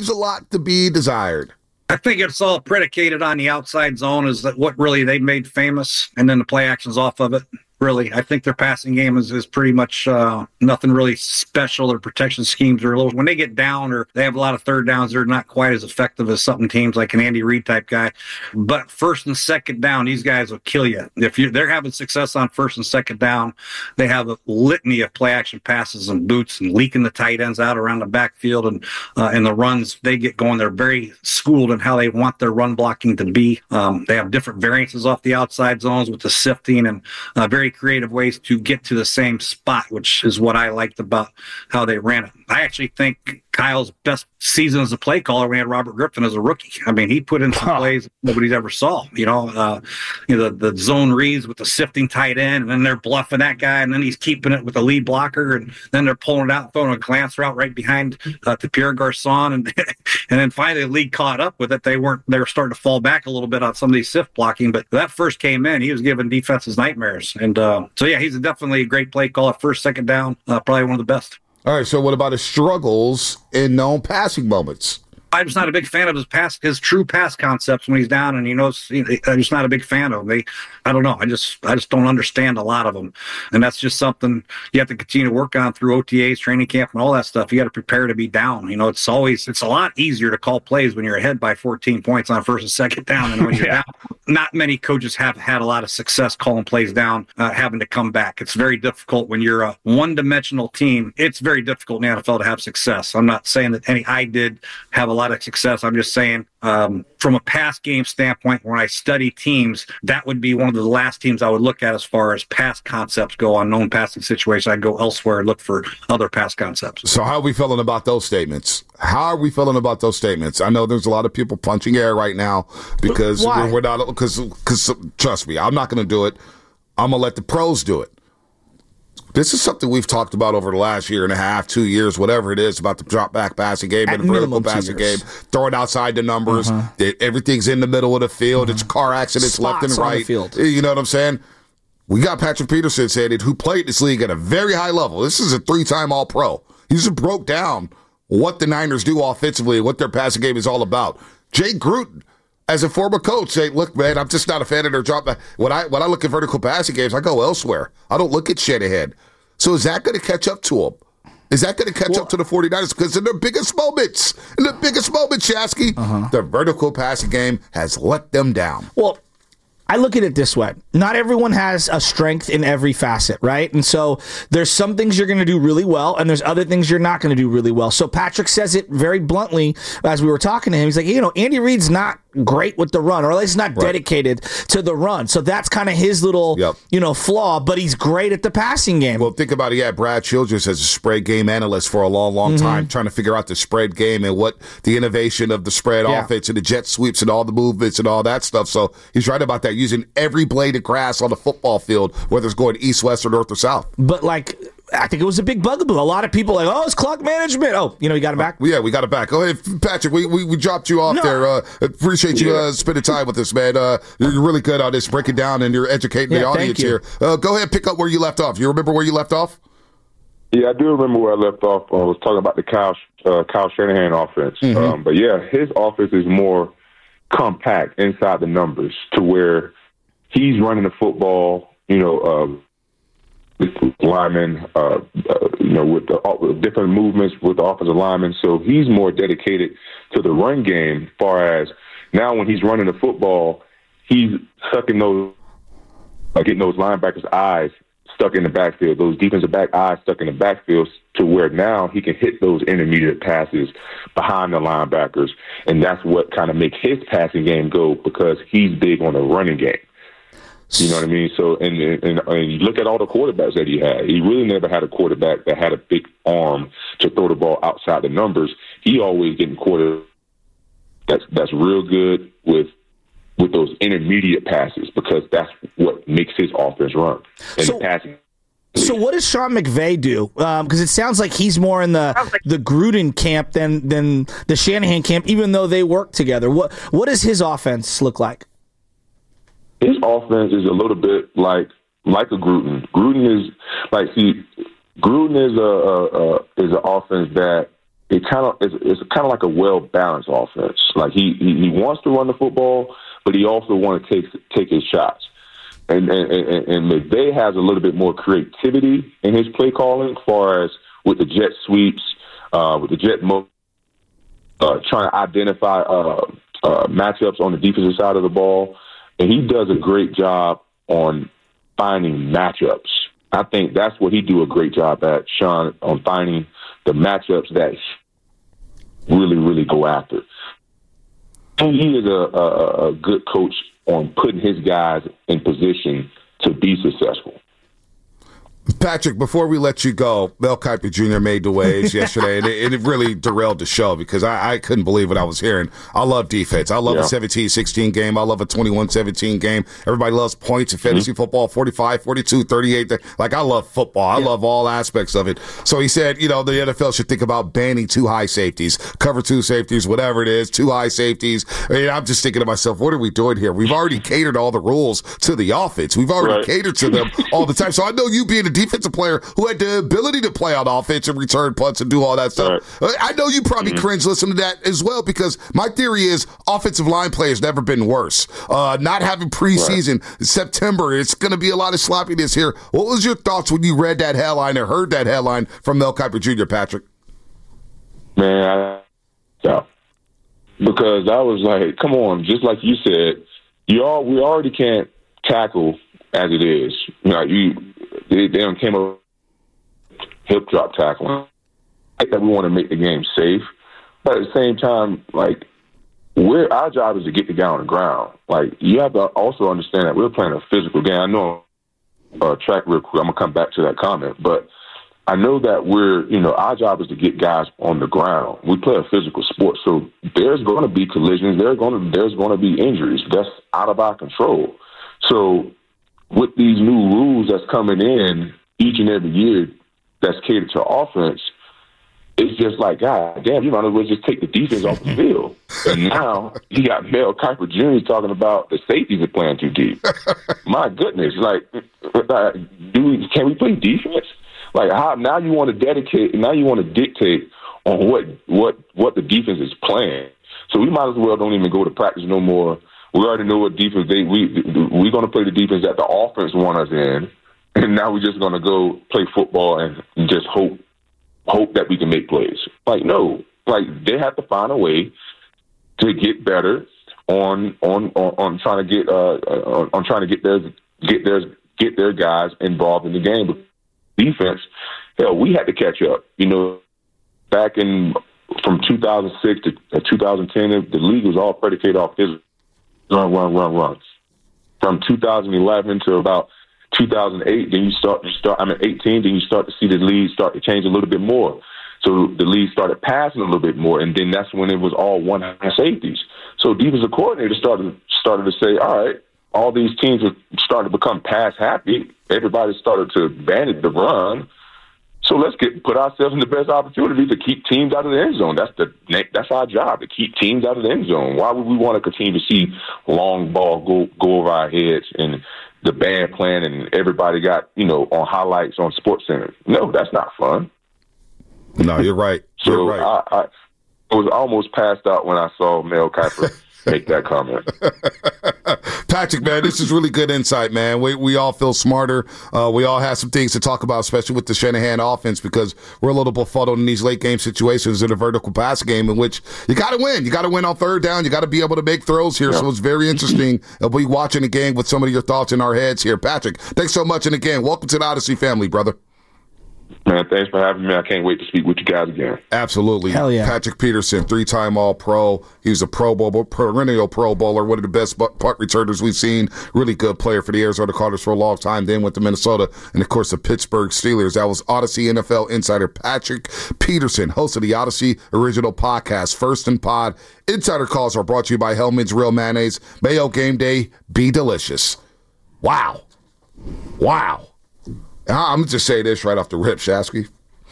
leaves a lot to be desired. I think it's all predicated on the outside zone is that what really they made famous, and then the play actions off of it. Really, I think their passing game is pretty much nothing really special. Their protection schemes are a little, when they get down or they have a lot of third downs, they're not quite as effective as some teams like an Andy Reid type guy. But first and second down, these guys will kill you. If they're having success on first and second down, they have a litany of play action passes and boots and leaking the tight ends out around the backfield and the runs they get going. They're very schooled in how they want their run blocking to be. They have different variances off the outside zones with the sifting and very creative ways to get to the same spot, which is what I liked about how they ran it. I actually think Kyle's best season as a play caller, we had Robert Griffin as a rookie. I mean, he put in some plays nobody's ever saw. The zone reads with the sifting tight end, and then they're bluffing that guy, and then he's keeping it with the lead blocker, and then they're pulling it out, throwing a glance route right behind to Pierre Garçon, and and then finally the league caught up with it. They were starting to fall back a little bit on some of these sift blocking, but that first came in, he was giving defenses nightmares, and so yeah, he's definitely a great play caller. First, second down, probably one of the best. All right, so what about his struggles in known passing moments? I'm just not a big fan of his true pass concepts when he's down, and I'm just not a big fan of them. I don't know. I just don't understand a lot of them, and that's just something you have to continue to work on through OTAs, training camp, and all that stuff. You got to prepare to be down. It's a lot easier to call plays when you're ahead by 14 points on first and second down, and when you're down. Not many coaches have had a lot of success calling plays down, having to come back. It's very difficult when you're a one-dimensional team. It's very difficult in the NFL to have success. I'm not saying that I did have a lot of success. I'm just saying from a pass game standpoint, when I study teams, that would be one of the last teams I would look at as far as pass concepts go on known passing situations. I'd go elsewhere and look for other pass concepts. So how are we feeling about those statements? I know there's a lot of people punching air right now because we're not, because trust me, I'm not going to do it. I'm going to let the pros do it. This is something we've talked about over the last year and a half, 2 years, whatever it is, about the drop back passing game and the vertical passing game, throwing outside the numbers. Everything's in the middle of the field. It's car accidents left and right. You know what I'm saying? We got Patrick Peterson saying it, who played this league at a very high level. This is a 3-time All-Pro. He just broke down what the Niners do offensively, what their passing game is all about. Jay Gruden, as a former coach, say, look, man, I'm just not a fan of their drop back. When I look at vertical passing games, I go elsewhere. I don't look at Shanahan. So is that going to catch up to him? Is that going to catch up to the 49ers? Because in their biggest moments, Shasky, the vertical passing game has let them down. Well, I look at it this way. Not everyone has a strength in every facet, right? And so there's some things you're going to do really well, and there's other things you're not going to do really well. So Patrick says it very bluntly as we were talking to him. He's like, Andy Reid's not great with the run, or at least not dedicated to the run. So that's kind of his little, flaw, but he's great at the passing game. Well, think about it. Yeah, Brad Childress as a spread game analyst for a long, long time, trying to figure out the spread game and what the innovation of the spread offense and the jet sweeps and all the movements and all that stuff. So he's right about that, using every blade of grass on the football field, whether it's going east, west, or north or south. But I think it was a big bugaboo. A lot of people are like, it's clock management. Oh, you got him back? Yeah, we got it back. Go ahead, Patrick. We dropped you off there. Appreciate you spending time with us, man. You're really good on this, breaking down, and you're educating the audience here. Go ahead, pick up where you left off. You remember where you left off? Yeah, I do remember where I left off. I was talking about the Kyle Shanahan offense. But yeah, his offense is more compact inside the numbers to where he's running the football, linemen, with the different movements with the offensive linemen. So he's more dedicated to the run game. As far as now, when he's running the football, he's getting those linebackers' eyes stuck in the backfield, those defensive back eyes stuck in the backfield, to where now he can hit those intermediate passes behind the linebackers, and that's what kind of makes his passing game go, because he's big on the running game. You know what I mean? So, and you look at all the quarterbacks that he had. He really never had a quarterback that had a big arm to throw the ball outside the numbers. He always getting that's real good with those intermediate passes, because that's what makes his offense run. And the passing. So what does Sean McVay do? Because it sounds like he's more in the Gruden camp than the Shanahan camp, even though they work together. What does his offense look like? His offense is a little bit like a Gruden. Gruden is an offense that it's kind of like a well-balanced offense. Like he wants to run the football, but he also wants to take his shots. And McVay has a little bit more creativity in his play calling, as far as with the jet sweeps, with the jet mode, trying to identify matchups on the defensive side of the ball. And he does a great job on finding matchups. I think that's what he do a great job at, Sean, on finding the matchups that really, really go after. And he is a good coach on putting his guys in position to be successful. Patrick, before we let you go, Mel Kiper Jr. made the waves yesterday, and it really derailed the show because I couldn't believe what I was hearing. I love defense. I love a 17-16 game. I love a 21-17 game. Everybody loves points in fantasy football, 45, 42, 38. Like, I love football. I love all aspects of it. So he said, the NFL should think about banning 2 high safeties, cover 2 safeties, whatever it is, 2 high safeties. I'm just thinking to myself, what are we doing here? We've already catered all the rules to the offense. We've already catered to them all the time. So I know you being a defensive player who had the ability to play on offense and return punts and do all that stuff. Right. I know you probably cringe listening to that as well, because my theory is offensive line play has never been worse. Not having preseason, September, it's going to be a lot of sloppiness here. What was your thoughts when you read that headline or heard that headline from Mel Kiper Jr., Patrick? Man, because I was like, come on, just like you said, we already can't tackle as it is. They came up hip drop tackling. I think that we want to make the game safe, but at the same time, like, our job is to get the guy on the ground. Like, you have to also understand that we're playing a physical game. I know track real quick. I'm gonna come back to that comment, but I know that our job is to get guys on the ground. We play a physical sport, so there's going to be collisions. There's going to be injuries. That's out of our control. So with these new rules that's coming in each and every year that's catered to offense, it's just like, God damn, you might as well just take the defense off the field. And now you got Mel Kiper Jr. talking about the safeties are playing too deep. My goodness, like, can we play defense? Like, how now you want to dictate on what the defense is playing. So we might as well don't even go to practice no more. We already know what defense we're going to play the defense that the offense want us in, and now we're just going to go play football and just hope that we can make plays. Like, no, like, they have to find a way to get better on trying to get their guys involved in the game. But defense, hell, we had to catch up. Back from 2006 to 2010, the league was all predicated off his runs. From 2011 to about 2008, then you start 18, then you start to see the league start to change a little bit more. So the league started passing a little bit more, and then that's when it was all one high safeties. So defensive coordinators started to say, all right, all these teams are starting to become pass happy. Everybody started to bandit the run. So let's put ourselves in the best opportunity to keep teams out of the end zone. That's our job, to keep teams out of the end zone. Why would we want to continue to see long ball go over our heads and the band playing and everybody got, on highlights on SportsCenter? No, that's not fun. No, you're right. So I was almost passed out when I saw Mel Kiper make that comment. Patrick, man, this is really good insight, man. We all feel smarter. We all have some things to talk about, especially with the Shanahan offense, because we're a little befuddled in these late game situations in a vertical pass game in which you got to win. You got to win on third down. You got to be able to make throws here. Yeah. So it's very interesting. We'll be watching the game with some of your thoughts in our heads here. Patrick, thanks so much. And again, welcome to the Odyssey family, brother. Man, thanks for having me. I can't wait to speak with you guys again. Absolutely. Hell yeah. Patrick Peterson, 3-time All-Pro. He was a Pro Bowler, perennial Pro Bowler, one of the best punt returners we've seen. Really good player for the Arizona Cardinals for a long time, then went to Minnesota, and, of course, the Pittsburgh Steelers. That was Odyssey NFL insider Patrick Peterson, host of the Odyssey original podcast, First and Pod. Insider calls are brought to you by Hellman's Real Mayonnaise. Mayo game day, be delicious. Wow. I'm going to just say this right off the rip, Shasky.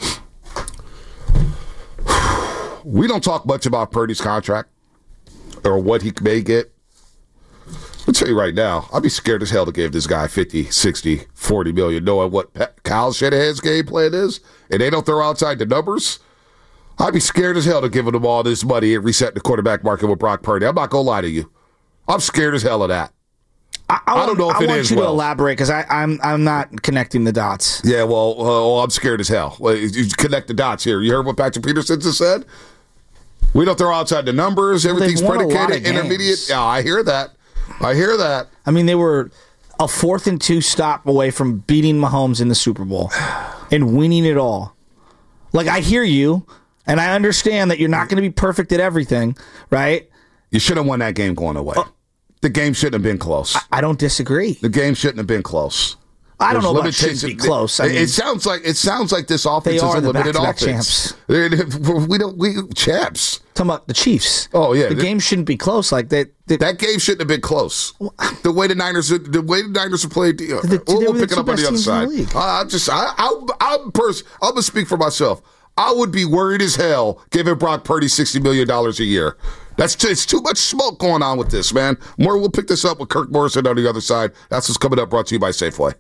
We don't talk much about Purdy's contract or what he may get. I'll tell you right now, I'd be scared as hell to give this guy 50, 60, 40 million, knowing what Kyle Shanahan's game plan is, and they don't throw outside the numbers. I'd be scared as hell to give them all this money and reset the quarterback market with Brock Purdy. I'm not going to lie to you. I'm scared as hell of that. I don't know if it is. I want you to elaborate because I'm not connecting the dots. Yeah, well, I'm scared as hell. Well, you connect the dots here. You heard what Patrick Peterson just said? We don't throw outside the numbers. Everything's predicated, intermediate. Yeah, I hear that. I mean, they were a 4th and 2 stop away from beating Mahomes in the Super Bowl and winning it all. Like, I hear you, and I understand that you're not going to be perfect at everything, right? You should have won that game going away. The game shouldn't have been close. I don't disagree. The game shouldn't have been close. I don't know about shouldn't be close. I mean, it sounds like this offense is a limited offense. We champs. Talking about the Chiefs. Oh yeah, the game shouldn't be close. Like that game shouldn't have been close. The way the Niners have played. We'll pick it up on the other side. I'm gonna speak for myself. I would be worried as hell giving Brock Purdy $60 million a year. It's too much smoke going on with this, man. We'll pick this up with Kirk Morrison on the other side. That's what's coming up, brought to you by Safeway.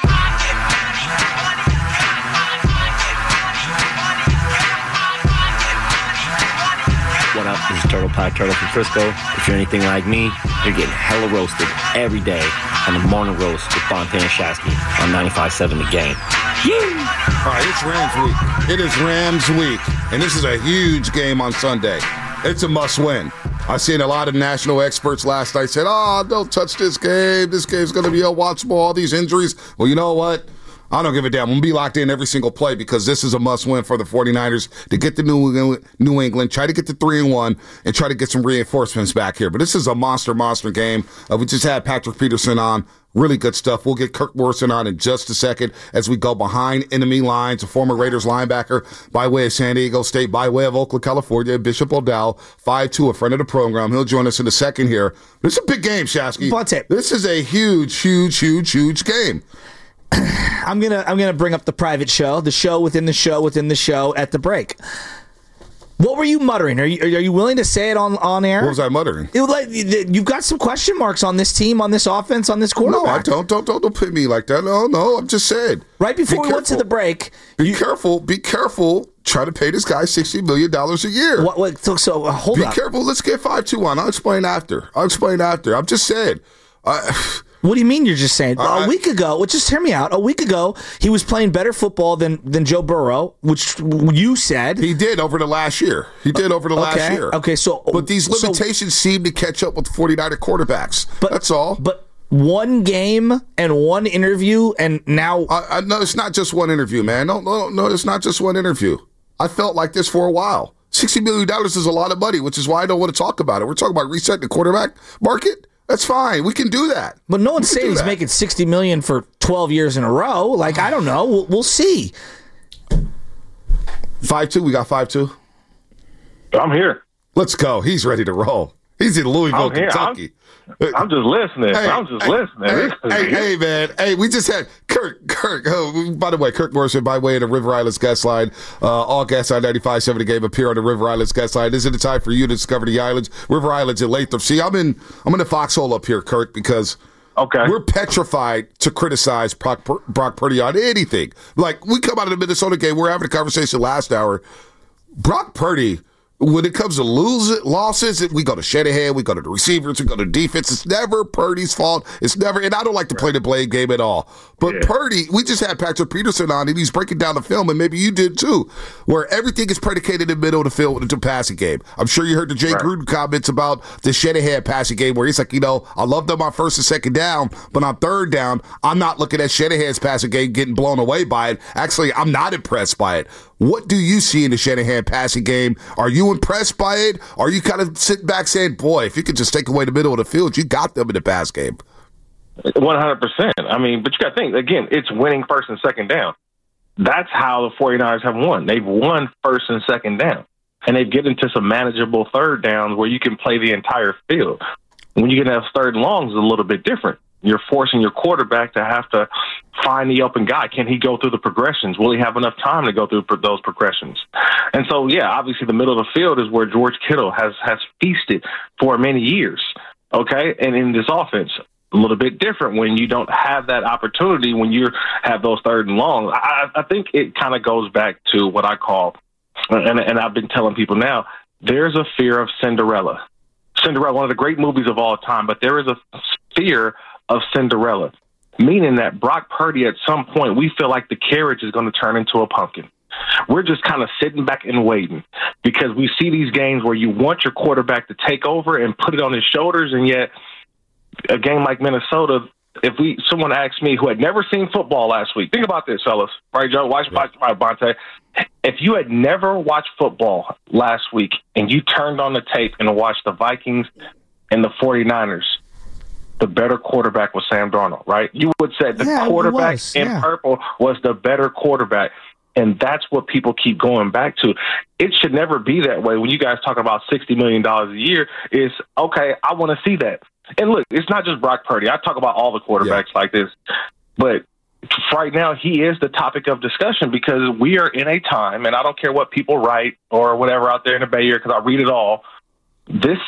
What up? This is Turtle Pie Turtle from Frisco. If you're anything like me, you're getting hella roasted every day on the morning roast with Bonta and Shasky on 95.7 The Game. All right, it's Rams week. It is Rams week, and this is a huge game on Sunday. It's a must-win. I seen a lot of national experts last night said, don't touch this game. This game's going to be unwatchable, all these injuries. Well, you know what? I don't give a damn. I'm going to be locked in every single play because this is a must-win for the 49ers to get to New England, try to get to 3-1, and try to get some reinforcements back here. But this is a monster game. We just had Patrick Peterson on. Really good stuff. We'll get Kirk Morrison on in just a second as we go behind enemy lines. A former Raiders linebacker by way of San Diego State, by way of Oakland, California, Bishop O'Dowd, 5'2", a friend of the program. He'll join us in a second here. This is a big game, Shasky. This is a huge game. I'm gonna bring up the private show, the show within the show within the show at the break. What were you muttering? Are you willing to say it on air? What was I muttering? You've got some question marks on this team, on this offense, on this quarterback. No, I don't put me like that. No, I'm just saying. Right before we went to the break, Be careful. Try to pay this guy $60 million a year. Hold up. Be careful. Let's get 5-2 on. I'll explain after. I'm just saying. What do you mean you're just saying? A week ago, just hear me out. A week ago, he was playing better football than Joe Burrow, which you said. He did over the last year. Last year. Okay, but these limitations seem to catch up with the 49er quarterbacks. That's all. But one game and one interview, and now... No, it's not just one interview, man. No, it's not just one interview. I felt like this for a while. $60 million is a lot of money, which is why I don't want to talk about it. We're talking about resetting the quarterback market. That's fine. We can do that. But no one's saying he's making $60 million for 12 years in a row. Like, I don't know. We'll see. 5-2. We got 5-2. I'm here. Let's go. He's ready to roll. He's in Louisville, Kentucky. I'm just listening. Hey, man. Hey, we just had Kirk. By the way, Kirk Morrison, by way of the River Islands guest line. All guests on 95.7 The Game appear on the River Islands guest line. Is it a time for you to discover the islands? River Islands in Latham. See, I'm in the foxhole up here, Kirk, because we're petrified to criticize Brock Purdy on anything. Like, we come out of the Minnesota game. We're having a conversation last hour. Brock Purdy... When it comes to losses, we go to Shanahan, we go to the receivers, we go to defense. It's never Purdy's fault. It's never, and I don't like to play the blame game at all. But Purdy, we just had Patrick Peterson on, and he's breaking down the film, and maybe you did too, where everything is predicated in the middle of the field into passing game. I'm sure you heard the Jay Gruden comments about the Shanahan passing game, where he's like, I love them on first and second down, but on third down, I'm not looking at Shanahan's passing game getting blown away by it. Actually, I'm not impressed by it. What do you see in the Shanahan passing game? Are you impressed by it? Are you kind of sitting back saying, boy, if you could just take away the middle of the field, you got them in the pass game? 100%. I mean, but you got to think, again, it's winning first and second down. That's how the 49ers have won. They've won first and second down. And they get into some manageable third downs where you can play the entire field. When you get to third and longs, it's a little bit different. You're forcing your quarterback to have to find the open guy. Can he go through the progressions? Will he have enough time to go through those progressions? And so, obviously the middle of the field is where George Kittle has feasted for many years, okay? And in this offense, a little bit different when you don't have that opportunity when you have those third and long. I think it kind of goes back to what I call and I've been telling people now, there's a fear of Cinderella. Cinderella, one of the great movies of all time, but there is a fear of Cinderella, meaning that Brock Purdy at some point, we feel like the carriage is going to turn into a pumpkin. We're just kind of sitting back and waiting because we see these games where you want your quarterback to take over and put it on his shoulders, and yet a game like Minnesota, someone asked me who had never seen football last week, think about this, fellas, right, Joe? Watch Bonte. If you had never watched football last week and you turned on the tape and watched the Vikings and the 49ers, the better quarterback was Sam Darnold, right? You would say the quarterback in purple was the better quarterback. And that's what people keep going back to. It should never be that way. When you guys talk about $60 million a year, is okay, I want to see that. And look, it's not just Brock Purdy. I talk about all the quarterbacks like this. But right now, he is the topic of discussion because we are in a time, and I don't care what people write or whatever out there in the Bay Area because I read it all. This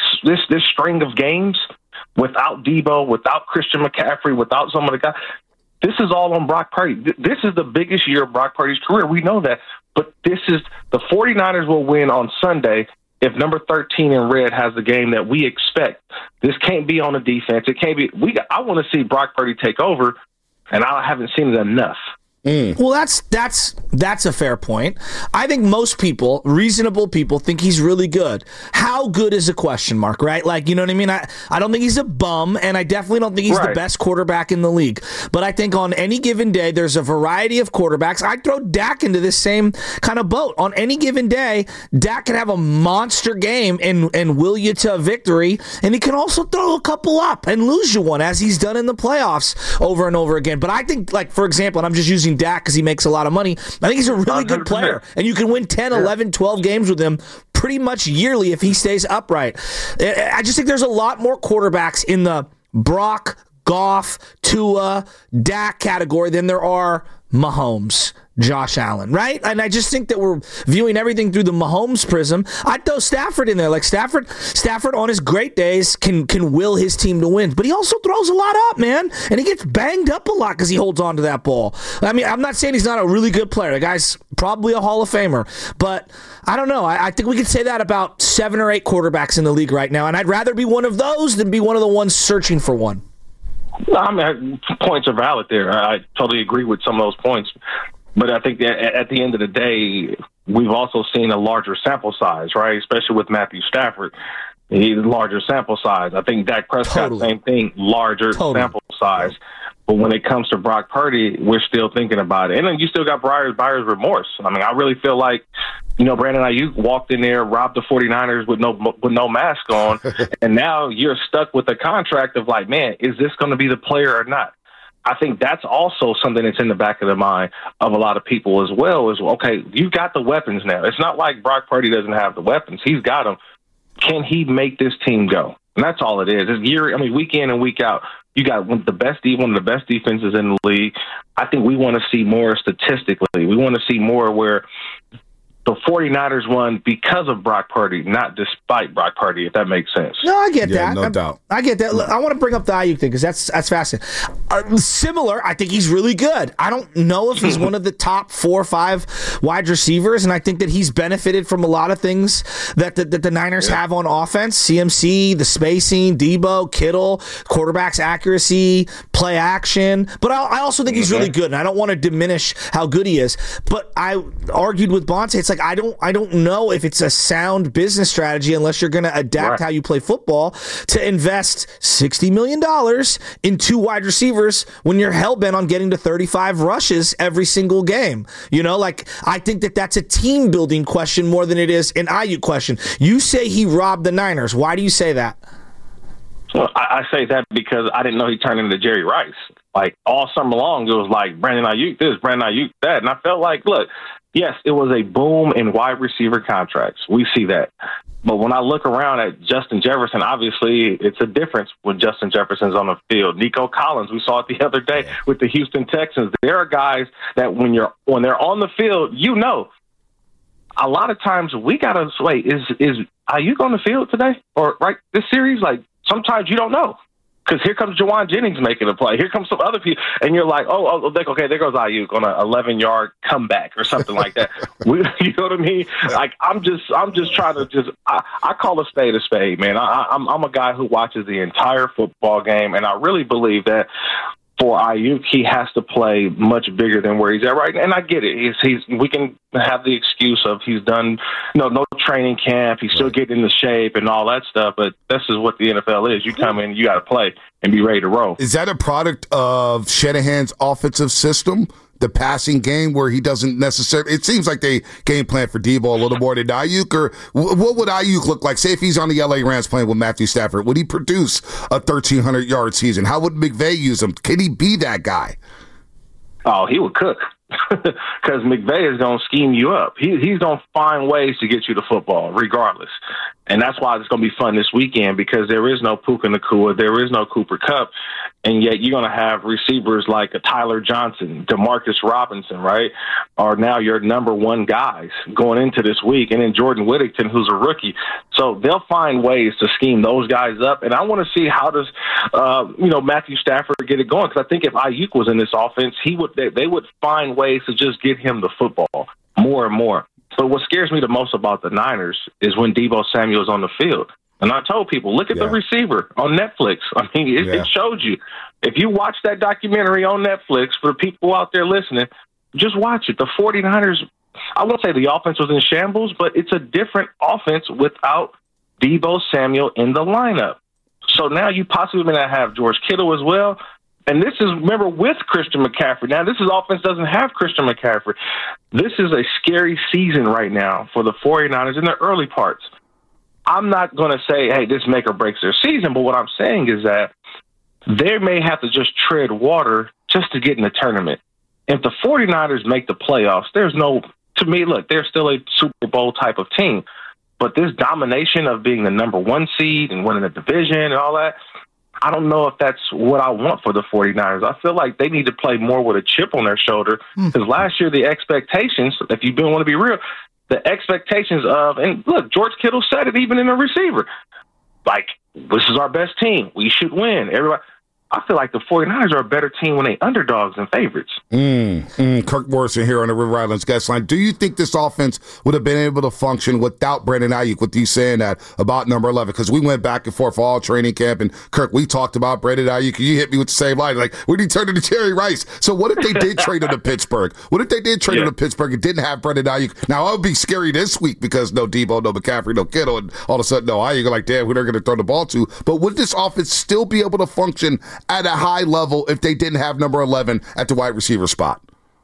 string of games without Debo, without Christian McCaffrey, without some of the guys, this is all on Brock Purdy. This is the biggest year of Brock Purdy's career. We know that. But the 49ers will win on Sunday if number 13 in red has the game that we expect. This can't be on the defense. It can't be. I want to see Brock Purdy take over, and I haven't seen it enough. Well, that's a fair point. I think most people, reasonable people, think he's really good. How good is a question mark, right? Like, you know what I mean? I don't think he's a bum, and I definitely don't think he's the best quarterback in the league. But I think on any given day, there's a variety of quarterbacks. I'd throw Dak into this same kind of boat. On any given day, Dak can have a monster game and will you to a victory, and he can also throw a couple up and lose you one, as he's done in the playoffs over and over again. But I think, like, for example, and I'm just using Dak because he makes a lot of money, I think he's a really good player, and you can win 10, 11, 12 games with him pretty much yearly if he stays upright. I just think there's a lot more quarterbacks in the Brock, Goff, Tua, Dak category than there are Mahomes, Josh Allen, right? And I just think that we're viewing everything through the Mahomes prism. I'd throw Stafford in there. Like Stafford on his great days can will his team to win, but he also throws a lot up, man, and he gets banged up a lot because he holds on to that ball. I mean, I'm not saying he's not a really good player. The guy's probably a Hall of Famer, but I don't know. I think we could say that about 7 or 8 quarterbacks in the league right now, and I'd rather be one of those than be one of the ones searching for one. I mean, points are valid there. I totally agree with some of those points. But I think that at the end of the day, we've also seen a larger sample size, right? Especially with Matthew Stafford. He's a larger sample size. I think Dak Prescott, same thing, larger sample size. But when it comes to Brock Purdy, we're still thinking about it. And then you still got buyer's remorse. I mean, I really feel like, Brandon Ayuk walked in there, robbed the 49ers with no mask on, and now you're stuck with a contract of like, man, is this going to be the player or not? I think that's also something that's in the back of the mind of a lot of people as well is, okay, you've got the weapons now. It's not like Brock Purdy doesn't have the weapons. He's got them. Can he make this team go? And that's all it is. It's week in and week out, you got one of the best defenses in the league. I think we want to see more statistically. We want to see more where the 49ers won because of Brock Purdy, not despite Brock Purdy, if that makes sense. No, I get that. No doubt. I get that. Look, I want to bring up the Ayuk thing because that's fascinating. Similar, I think he's really good. I don't know if he's one of the top 4 or 5 wide receivers, and I think that he's benefited from a lot of things that the Niners have on offense. CMC, the spacing, Debo, Kittle, quarterback's accuracy, play action. But I also think he's really good, and I don't want to diminish how good he is. But I argued with Bonte, it's like I don't know if it's a sound business strategy unless you're going to adapt how you play football to invest $60 million in 2 wide receivers when you're hell-bent on getting to 35 rushes every single game. I think that's a team-building question more than it is an Ayuk question. You say he robbed the Niners. Why do you say that? Well, I say that because I didn't know he turned into Jerry Rice. Like, all summer long, it was like Brandon Ayuk this, Brandon Ayuk that. And I felt like, look, yes, it was a boom in wide receiver contracts. We see that. But when I look around at Justin Jefferson, obviously it's a difference when Justin Jefferson's on the field. Nico Collins, we saw it the other day with the Houston Texans. There are guys that when they're on the field, a lot of times we got to wait, is Ayuk on the field today or right this series? Like, sometimes you don't know. Because here comes Jawan Jennings making a play. Here comes some other people, and you're like, okay, there goes Ayuk on an 11-yard comeback or something like that. You know what I mean? Like I'm just trying to I call a spade, man. I'm a guy who watches the entire football game, and I really believe that for Ayuk, he has to play much bigger than where he's at right now. And I get it. We can have the excuse of he's done no training camp. He's still getting into shape and all that stuff. But this is what the NFL is. You come in, you got to play and be ready to roll. Is that a product of Shanahan's offensive system? The passing game where he doesn't necessarily – it seems like they game plan for Debo a little more than Ayuk. Or what would Ayuk look like? Say if he's on the L.A. Rams playing with Matthew Stafford, would he produce a 1,300-yard season? How would McVay use him? Can he be that guy? Oh, he would cook because McVay is going to scheme you up. He's going to find ways to get you the football regardless. And that's why it's going to be fun this weekend because there is no Puka Nacua, there is no Cooper Kupp, and yet you're going to have receivers like a Tyler Johnson, Demarcus Robinson, right, are now your number one guys going into this week, and then Jordan Whittington, who's a rookie. So they'll find ways to scheme those guys up, and I want to see how does Matthew Stafford get it going because I think if Ayuk was in this offense, they would find ways to just get him the football more and more. But what scares me the most about the Niners is when Deebo Samuel is on the field. And I told people, look at the receiver on Netflix. I mean, it showed you. If you watch that documentary on Netflix, for people out there listening, just watch it. The 49ers, I won't say the offense was in shambles, but it's a different offense without Deebo Samuel in the lineup. So now you possibly may not have George Kittle as well. And this is, remember, with Christian McCaffrey. Now, this offense doesn't have Christian McCaffrey. This is a scary season right now for the 49ers in the early parts. I'm not going to say, hey, this make or breaks their season, but what I'm saying is that they may have to just tread water just to get in the tournament. If the 49ers make the playoffs, to me, look, they're still a Super Bowl type of team. But this domination of being the number one seed and winning the division and all that, I don't know if that's what I want for the 49ers. I feel like they need to play more with a chip on their shoulder because last year the expectations, if you want to be real, the expectations of, and look, George Kittle said it even in a receiver, like, this is our best team. We should win. Everybody. I feel like the 49ers are a better team when they underdogs than favorites. Kirk Morrison here on the River Islands guest line. Do you think this offense would have been able to function without Brandon Ayuk, with you saying that about number 11? Because we went back and forth for all training camp, and Kirk, we talked about Brandon Ayuk, and you hit me with the same line. Like, when did he turn into Jerry Rice? So what if they did trade him to Pittsburgh? What if they did trade him to Pittsburgh and didn't have Brandon Ayuk? Now, it would be scary this week because no Debo, no McCaffrey, no Kittle, and all of a sudden, no Ayuk. Like, damn, who they're going to throw the ball to? But would this offense still be able to function at a high level if they didn't have number 11 at the wide receiver spot?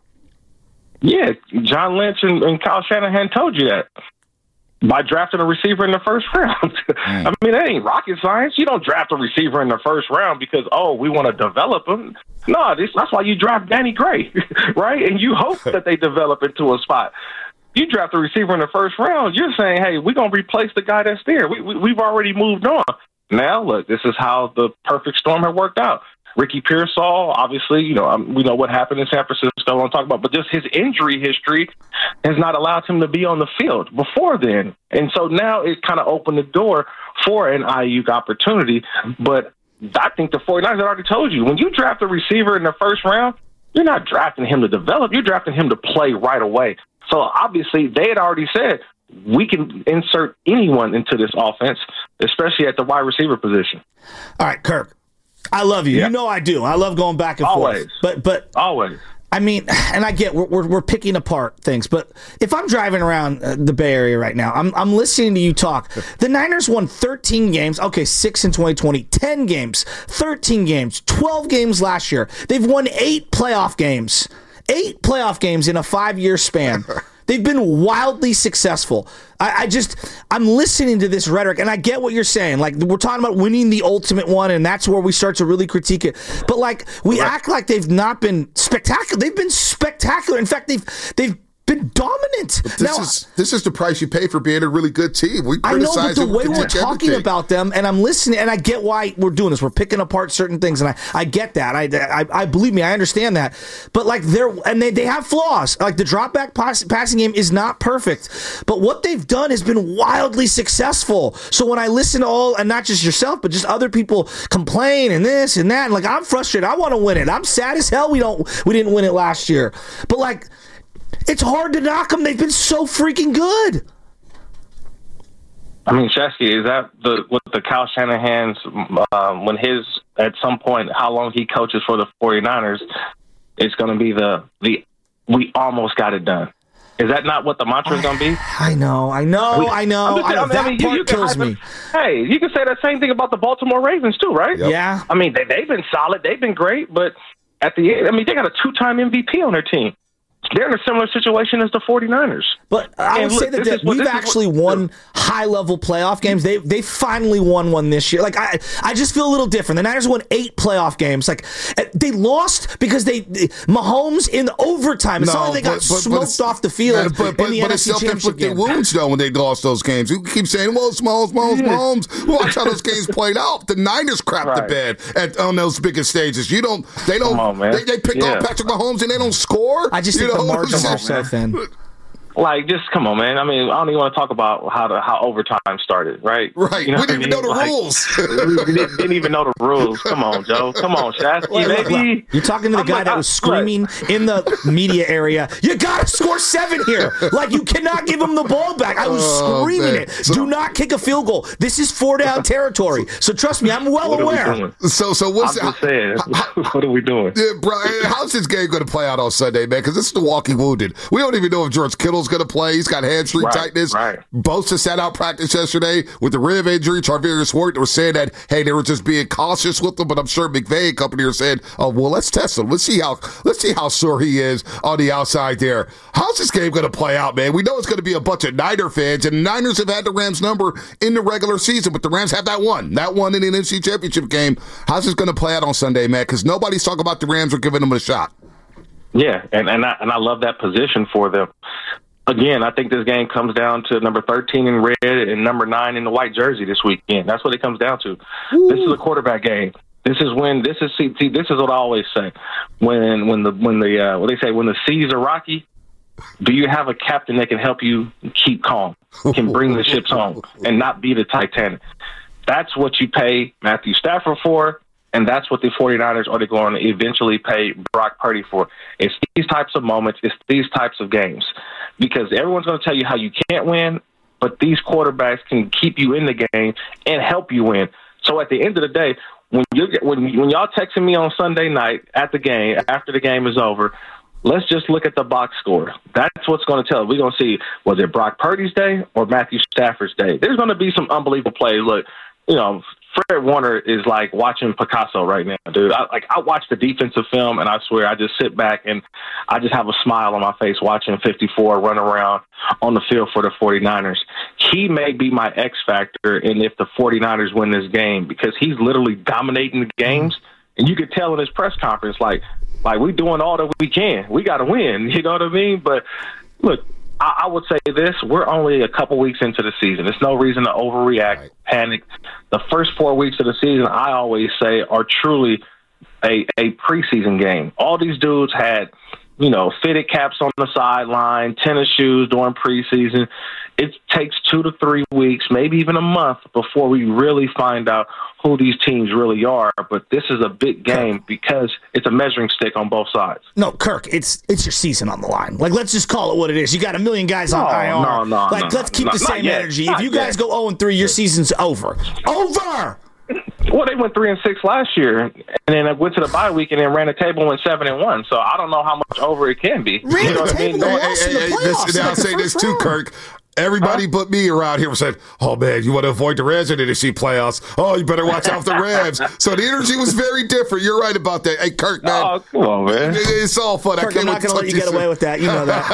Yeah, John Lynch and Kyle Shanahan told you that by drafting a receiver in the first round. I mean, that ain't rocket science. You don't draft a receiver in the first round because, we want to develop him. No, that's why you draft Danny Gray, right? And you hope that they develop into a spot. You draft a receiver in the first round, you're saying, hey, we're going to replace the guy that's there. We've already moved on. Now, look, this is how the perfect storm had worked out. Ricky Pearsall, obviously, we know what happened in San Francisco. I don't talk about, but just his injury history has not allowed him to be on the field before then. And so now it kind of opened the door for an Ayuk opportunity. But I think the 49ers had already told you, when you draft a receiver in the first round, you're not drafting him to develop. You're drafting him to play right away. So obviously they had already said, we can insert anyone into this offense, especially at the wide receiver position. All right, Kirk. I love you. Yeah. You know I do. I love going back and forth. But always. I mean, and I get we're picking apart things, but if I'm driving around the Bay Area right now, I'm listening to you talk. The Niners won 13 games. Okay, 6 in 2020, 10 games, 13 games, 12 games last year. They've won 8 playoff games. 8 playoff games in a 5-year span. They've been wildly successful. I'm listening to this rhetoric, and I get what you're saying. Like, we're talking about winning the ultimate one, and that's where we start to really critique it. But, like, we act like they've not been spectacular. They've been spectacular. In fact, they've been dominant. This is the price you pay for being a really good team. We criticize I know, but the way we're talking about them, and I'm listening, and I get why we're doing this. We're picking apart certain things, and I get that. I believe me, I understand that. But like they have flaws. Like the drop back passing game is not perfect, but what they've done has been wildly successful. So when I listen to all, and not just yourself, but just other people complain and this and that, and like I'm frustrated. I want to win it. I'm sad as hell we didn't win it last year. But like, it's hard to knock them. They've been so freaking good. I mean, Shasky, is that what the Kyle Shanahan's, when at some point, how long he coaches for the 49ers, it's going to be the we almost got it done. Is that not what the mantra is going to be? I know. That part kills me. Hey, you can say that same thing about the Baltimore Ravens too, right? Yep. Yeah. I mean, they've been solid. They've been great. But at the end, I mean, they got a 2-time MVP on their team. They're in a similar situation as the 49ers. But I would say that we've actually won high-level playoff games. They finally won one this year. Like I just feel a little different. The Niners won 8 playoff games. Like they lost because Mahomes in overtime. It's not like they got smoked off the field. But it's self-inflicted wounds though when they lost those games. You keep saying, "Well, it's Mahomes." Watch how those games played out. The Niners crapped the bed on those biggest stages. They don't. Come on, man. They pick off Patrick Mahomes and they don't score. I just think the margins are so thin. Like, just come on, man. I mean, I don't even want to talk about how overtime started, right? Right. You know we didn't even know the rules. We didn't even know the rules. Come on, Joe. Come on, Shasky, baby. You're talking to the guy that was screaming in the media area, you got to score 7 here. Like, you cannot give him the ball back. I was screaming it. Do not kick a field goal. This is 4-down territory. So trust me, I'm well aware. So what's I'm just saying, what are we doing? Yeah, bro, how's this game going to play out on Sunday, man? Because this is the walking wounded. We don't even know if George Kittle's going to play. He's got hamstring tightness. Right. Bosa sat out practice yesterday with the rib injury. Charvarius Ward were saying that, hey, they were just being cautious with him, but I'm sure McVay and company are saying, oh, well, let's test him. Let's see how sore he is on the outside there. How's this game going to play out, man? We know it's going to be a bunch of Niner fans, and Niners have had the Rams number in the regular season, but the Rams have that one in the NFC Championship game. How's this going to play out on Sunday, man? Because nobody's talking about the Rams or giving them a shot. Yeah, and I love that position for them. Again, I think this game comes down to number 13 in red and number 9 in the white jersey this weekend. That's what it comes down to. Ooh. This is a quarterback game. This is what I always say. When the seas are rocky, do you have a captain that can help you keep calm, can bring the ships home, and not be the Titanic? That's what you pay Matthew Stafford for. And that's what the 49ers are going to eventually pay Brock Purdy for. It's these types of moments. It's these types of games. Because everyone's going to tell you how you can't win, but these quarterbacks can keep you in the game and help you win. So at the end of the day, when y'all texting me on Sunday night at the game, after the game is over, let's just look at the box score. That's what's going to tell us. We're going to see, was it Brock Purdy's day or Matthew Stafford's day? There's going to be some unbelievable plays. Look, Fred Warner is like watching Picasso right now, dude. I watch the defensive film, and I swear I just sit back and I just have a smile on my face watching 54 run around on the field for the 49ers. He may be my X factor in if the 49ers win this game because he's literally dominating the games, and you could tell in his press conference, like we doing all that we can. We got to win, you know what I mean? But look, I would say this, we're only a couple weeks into the season. There's no reason to overreact, panic. The first 4 weeks of the season, I always say, are truly a preseason game. All these dudes had, fitted caps on the sideline, tennis shoes during preseason. It takes 2 to 3 weeks, maybe even a month before we really find out who these teams really are. But this is a big game because it's a measuring stick on both sides. No, Kirk, it's your season on the line. Like, let's just call it what it is. You got a million guys on IR. Let's keep the same energy. If you guys go 0-3, your season's over. Over! Well, they went 3-6 last year, and then I went to the bye week and then ran the table and went 7-1. So I don't know how much over it can be. Ran the table and lost in the playoffs. I'll say this too, Kirk. Everybody but me around here said, oh, man, you want to avoid the Rams in the NFC playoffs. Oh, you better watch out for the Rams. So the energy was very different. You're right about that. Hey, Kirk, man. Oh, come on, man. It's all fun. Kirk, I'm not going to let you get away with that. You know that.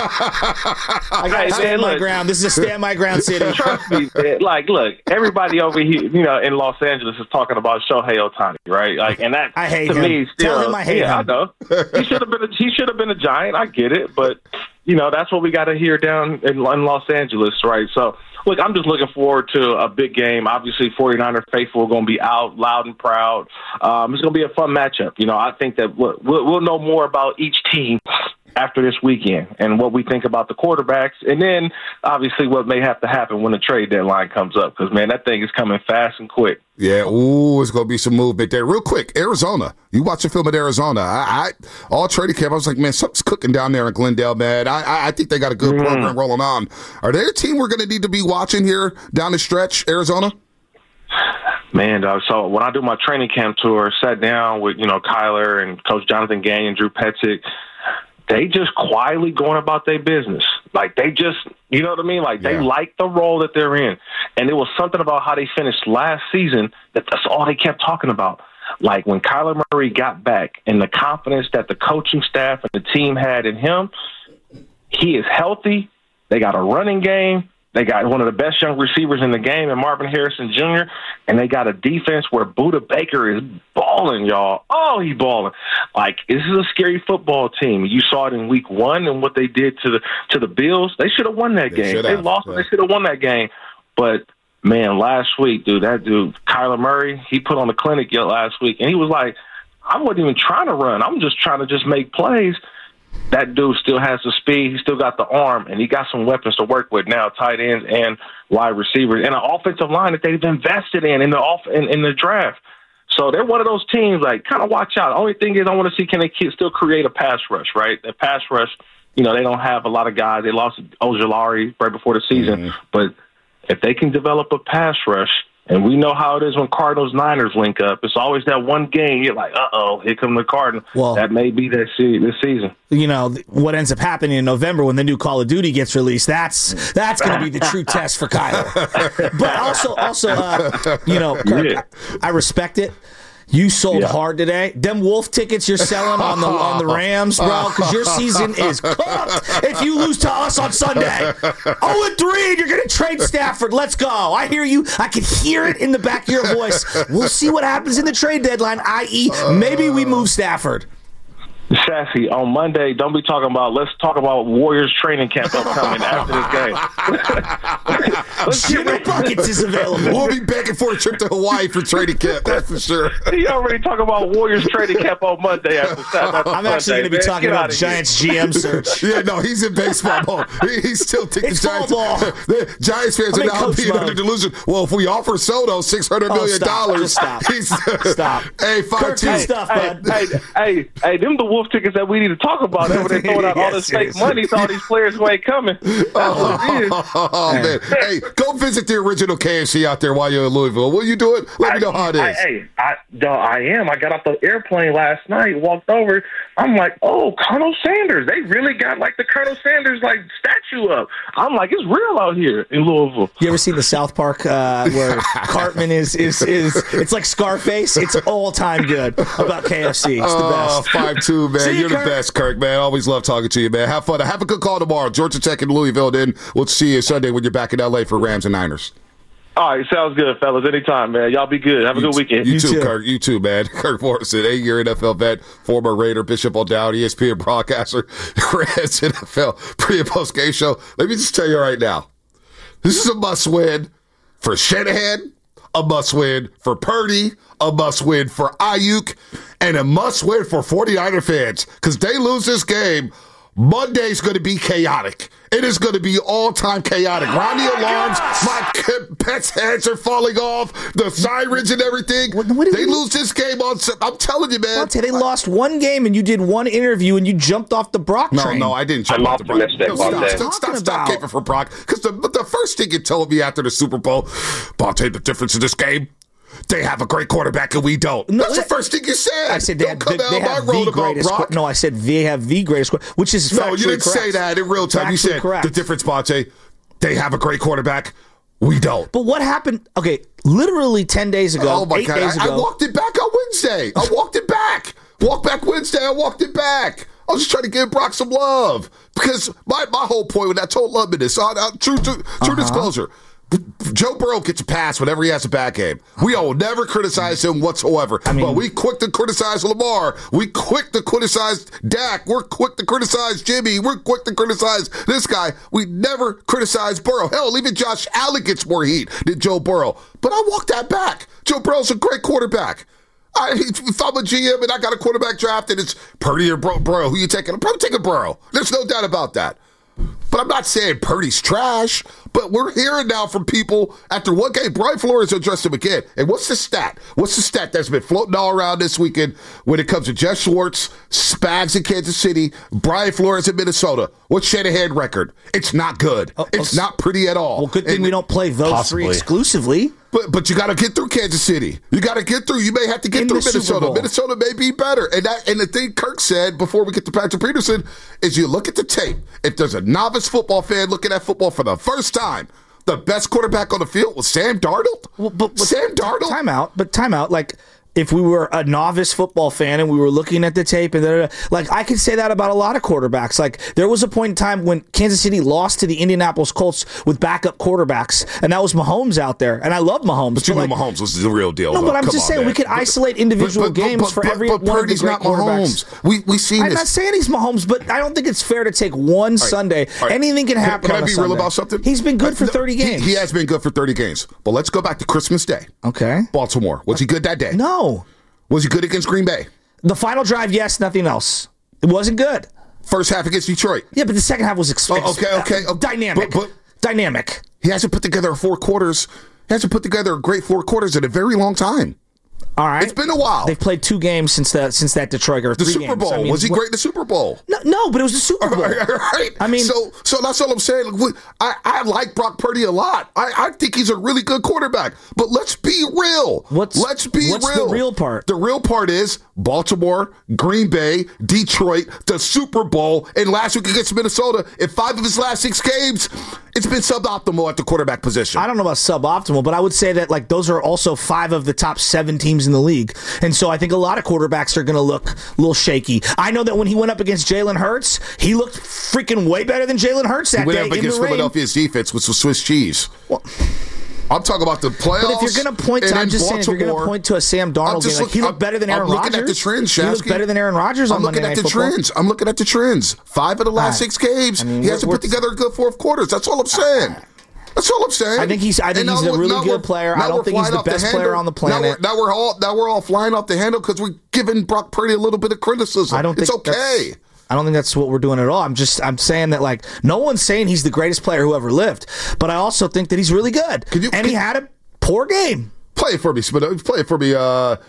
I got to stand my ground. This is a stand my ground city. Trust me, man. Like, look, everybody over here, in Los Angeles is talking about Shohei Ohtani, right? Like, and that, I hate to him. me, still, Tell him I hate him. I know. He should have been a Giant. I get it, but that's what we got to hear down in Los Angeles, right? So, look, I'm just looking forward to a big game. Obviously, 49er faithful are going to be out loud and proud. It's going to be a fun matchup. I think that we'll know more about each team after this weekend and what we think about the quarterbacks, and then obviously what may have to happen when the trade deadline comes up, because, man, that thing is coming fast and quick. Yeah, it's going to be some movement there. Real quick, Arizona. You watch the film at Arizona. I all training camp, I was like, man, something's cooking down there in Glendale, man. I think they got a good program rolling on. Are they a team we're going to need to be watching here down the stretch, Arizona? Man, dog, so when I do my training camp tour, sat down with, Kyler and Coach Jonathan Gagnon, Drew Petzik, they just quietly going about their business. Like, they just, you know what I mean? Like, they like the role that they're in. And it was something about how they finished last season that's all they kept talking about. Like, when Kyler Murray got back and the confidence that the coaching staff and the team had in him, he is healthy. They got a running game. They got one of the best young receivers in the game in Marvin Harrison Jr., and they got a defense where Budda Baker is balling, y'all. Oh, he's balling. Like, this is a scary football team. You saw it in week 1 and what they did to the Bills. They should have won that game. They lost, but they should have won that game. But, man, last week, that dude, Kyler Murray, he put on the clinic last week, and he was like, I wasn't even trying to run. I'm just trying to make plays. That dude still has the speed. He still got the arm, and he got some weapons to work with now, tight ends and wide receivers, and an offensive line that they've invested in the draft. So they're one of those teams, like, kind of watch out. The only thing is I want to see, can they still create a pass rush, right? The pass rush, they don't have a lot of guys. They lost Ojulari right before the season. But if they can develop a pass rush, and we know how it is when Cardinals-Niners link up. It's always that one game. You're like, uh-oh, here come the Cardinals. Well, that may be this season. What ends up happening in November when the new Call of Duty gets released, that's going to be the true test for Kyler. But also, Kirk, I respect it. You sold hard today. Them Wolf tickets you're selling on the Rams, bro, because your season is cooked if you lose to us on Sunday. 0-3, you're going to trade Stafford. Let's go. I hear you. I can hear it in the back of your voice. We'll see what happens in the trade deadline, i.e., maybe we move Stafford. Sassy, on Monday, don't be talking about, let's talk about Warriors training camp upcoming after this game. Jimmy Buckets is available. We'll be back and forth trip to Hawaii for training camp, that's for sure. He already talking about Warriors training camp on Monday after I'm actually going to be talking about Giants GM search. Yeah, no, he's in baseball mode. He's still thinking Giants. The Giants fans are now being under delusion. Well, if we offer Soto $600 million, stop. Hey, 5-2 stuff, bud. Hey, them the Wolf tickets that we need to talk about. When they throwing out all this fake money to all these players who ain't coming. Oh man! Hey, go visit the original KFC out there while you're in Louisville. Will you do it? Let me know how it is. I am. I got off the airplane last night, walked over. I'm like, oh, Colonel Sanders. They really got like the Colonel Sanders statue up. I'm like, it's real out here in Louisville. You ever seen the South Park where Cartman is it's like Scarface? It's all time good about KFC. It's the best. 5-2, man. You're the best, Kirk, man. Always love talking to you, man. Have fun. Have a good call tomorrow. Georgia Tech in Louisville. Then we'll see you Sunday when you're back in LA for Rams and Niners. All right, sounds good, fellas. Anytime, man. Y'all be good. Have a good weekend. You too, Kirk. You too, man. Kirk Morrison, 8-year NFL vet, former Raider, Bishop O'Dowd, ESPN broadcaster, Reds NFL pre- and post-game show. Let me just tell you right now, this is a must-win for Shanahan, a must-win for Purdy, a must-win for Ayuk, and a must-win for 49er fans. Because they lose this game, Monday's going to be chaotic. It is going to be all-time chaotic. Round the alarms, my pets' heads are falling off, the sirens and everything. They lose this game on. I'm telling you, man. They lost one game, and you did one interview, and you jumped off the Brock train. No, I didn't jump off the Brock. Stop caping for Brock. Because the first thing you told me after the Super Bowl, Bonte, the difference in this game, they have a great quarterback and we don't. No, that's the first thing you said. I said they have the greatest. No, I said they have the greatest, which is no. You didn't correct. say that in real time. You said correct. The difference, Bonte. They have a great quarterback. We don't. But what happened? Okay, literally 10 days ago. Oh my God! 8 days ago, I walked it back on Wednesday. I walked it back. Walked back Wednesday. I walked it back. I was just trying to give Brock some love because my whole point with that total love in this. True disclosure. Joe Burrow gets a pass whenever he has a bad game. We all never criticize him whatsoever. But we quick to criticize Lamar. We quick to criticize Dak. We're quick to criticize Jimmy. We're quick to criticize this guy. We never criticize Burrow. Hell, even Josh Allen gets more heat than Joe Burrow. But I walk that back. Joe Burrow's a great quarterback. If I'm a GM and I got a quarterback drafted, it's Purdy or Burrow. Who you taking? I'm probably taking Burrow. There's no doubt about that. But I'm not saying Purdy's trash, but we're hearing now from people after one game, Brian Flores addressed him again. And what's the stat? What's the stat that's been floating all around this weekend when it comes to Jeff Schwartz, Spags in Kansas City, Brian Flores in Minnesota? What's Shanahan record? It's not good. It's not pretty at all. Well, good thing we don't play those three exclusively. But you got to get through Kansas City. You got to get through. You may have to get through Minnesota. Minnesota may be better. And the thing Kirk said before we get to Patrick Peterson is you look at the tape. If there's a novice football fan looking at football for the first time, the best quarterback on the field was Sam Darnold. But Sam Darnold. Time out. Like, if we were a novice football fan and we were looking at the tape and like I could say that about a lot of quarterbacks. Like there was a point in time when Kansas City lost to the Indianapolis Colts with backup quarterbacks, and that was Mahomes out there. And I love Mahomes. But you know Mahomes was the real deal. No, but I'm just saying we could isolate individual games for every one of the great quarterbacks. We seen this. I'm not saying he's Mahomes, but I don't think it's fair to take one Sunday. Anything can happen. Can I be real about something? He's been good for 30 games. He has been good for 30 games. But let's go back to Christmas Day. Okay. Baltimore. Was he good that day? No. Was he good against Green Bay? The final drive, yes, nothing else. It wasn't good. First half against Detroit. Yeah, but the second half was dynamic. Dynamic. He hasn't put together 4 quarters. He hasn't put together a great 4 quarters in a very long time. All right. It's been a while. They've played 2 games since that Detroit or 3 games. The Super Bowl. Was he great in the Super Bowl? No, but it was the Super Bowl. Right. I mean, so that's all I'm saying. I like Brock Purdy a lot. I think he's a really good quarterback. But let's be real. Let's be real. What's the real part? The real part is Baltimore, Green Bay, Detroit, the Super Bowl, and last week against Minnesota. In 5 of his last 6 games, it's been suboptimal at the quarterback position. I don't know about suboptimal, but I would say that like those are also 5 of the top 7 teams in the league. And so I think a lot of quarterbacks are going to look a little shaky. I know that when he went up against Jalen Hurts, he looked freaking way better than Jalen Hurts that day. He went up against Philadelphia's defense, which was Swiss cheese. Well, I'm talking about the playoffs. But if you're going to point to, I'm just saying, if you're going to point to a Sam Darnold game, he looked better than Aaron Rodgers. I'm looking at the trends, Shasky. He looked better than Aaron Rodgers on Monday Night Football. I'm looking at the trends. 5 of the last 6 games, he hasn't put together a good 4th quarters. That's all I'm saying. That's all I'm saying. I think he's a really good player. I don't think he's the best player on the planet. Now we're all flying off the handle because we're giving Brock Purdy a little bit of criticism. It's okay. I don't think that's what we're doing at all. I'm saying that like no one's saying he's the greatest player who ever lived, but I also think that he's really good. He had a poor game. Play it for me, Smith. Play it for me.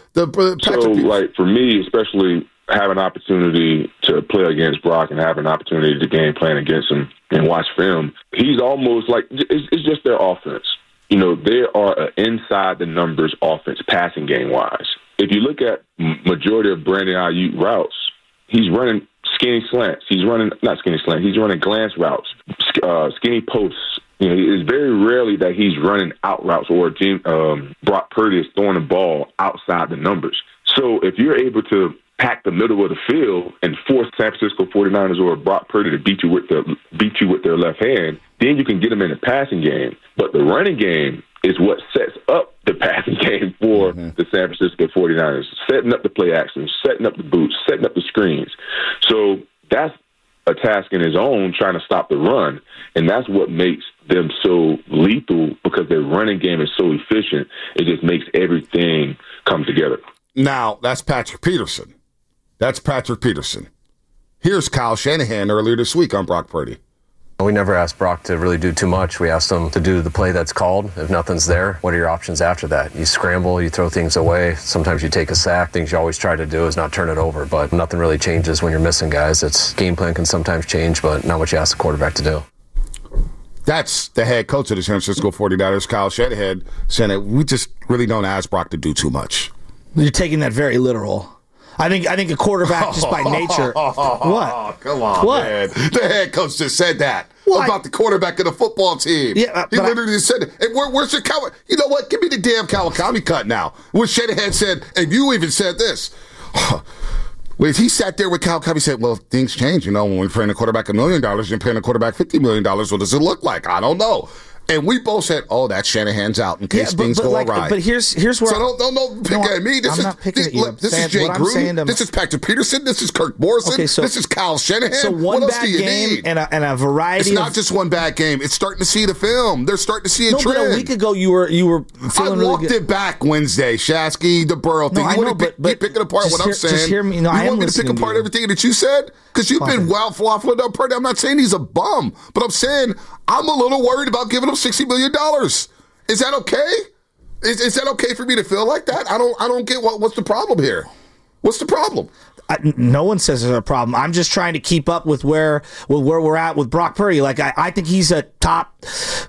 Like for me, especially have an opportunity to play against Brock and have an opportunity to game plan against him and watch film, he's almost like it's just their offense. You know, they are an inside the numbers offense, passing game wise. If you look at majority of Brandon Ayuk routes, he's running skinny slants. He's running not skinny slants. He's running glance routes, skinny posts. You know, it's very rarely that he's running out routes or Brock Purdy is throwing the ball outside the numbers. So if you're able to pack the middle of the field and force San Francisco 49ers or Brock Purdy to beat you with their left hand, then you can get them in the passing game. But the running game is what sets up the passing game for the San Francisco 49ers, setting up the play action, setting up the boots, setting up the screens. So that's a task in his own, trying to stop the run. And that's what makes them so lethal, because their running game is so efficient. It just makes everything come together. Now, that's Patrick Peterson. Here's Kyle Shanahan earlier this week on Brock Purdy. We never asked Brock to really do too much. We asked him to do the play that's called. If nothing's there, what are your options after that? You scramble, you throw things away. Sometimes you take a sack. Things you always try to do is not turn it over, but nothing really changes when you're missing guys. It's game plan can sometimes change, but not what you ask the quarterback to do. That's the head coach of the San Francisco 49ers, Kyle Shanahan, saying that we just really don't ask Brock to do too much. You're taking that very literal. I think a quarterback just by nature. What? Come on, what? Man. The head coach just said that about the quarterback of the football team. Yeah, he literally said it. And where's the Kawakami? You know what? Give me the damn Kawakami cut now. When Shanahan said, and you even said this. When he sat there with Kawakami, said, well, things change. You know, when we're paying a quarterback $1 million and paying a quarterback $50 million, what does it look like? I don't know. And we both said, "Oh, that Shanahan's out in case things go awry." But here's where. So don't pick at me. I'm not picking at you. This is Jay Gruden. This is Patrick Peterson. This is Kirk Morrison. Okay, this is Kyle Shanahan. So one bad game and a variety. It's not just one bad game. It's starting to see the film. They're starting to see a trend. But a week ago you were feeling really good. I walked it back Wednesday, Shasky, the Burrow thing. You want to keep picking apart what I'm saying? Just hear me. No, you want me to pick apart everything that you said? Because you've been waffling up Purdy. I'm not saying he's a bum, but I'm saying I'm a little worried about giving him $60 million. Is that okay? Is that okay for me to feel like that? I don't get what's the problem here. What's the problem? No one says there's a problem. I'm just trying to keep up with where we're at with Brock Purdy. Like I think he's a top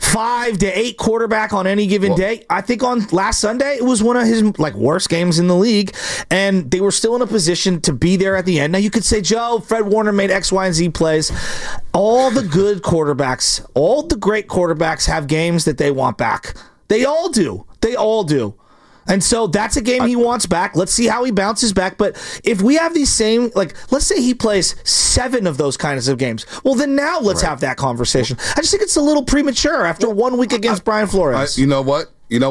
5 to 8 quarterback on any given day. I think on last Sunday it was one of his worst games in the league, and they were still in a position to be there at the end. Now you could say, Joe, Fred Warner made X, Y, and Z plays. All the good quarterbacks, all the great quarterbacks have games that they want back. They all do. They all do. And so that's a game he wants back. Let's see how he bounces back. But if we have these same, let's say he plays 7 of those kinds of games, well, then now let's have that conversation. I just think it's a little premature after 1 week against Brian Flores. You know what?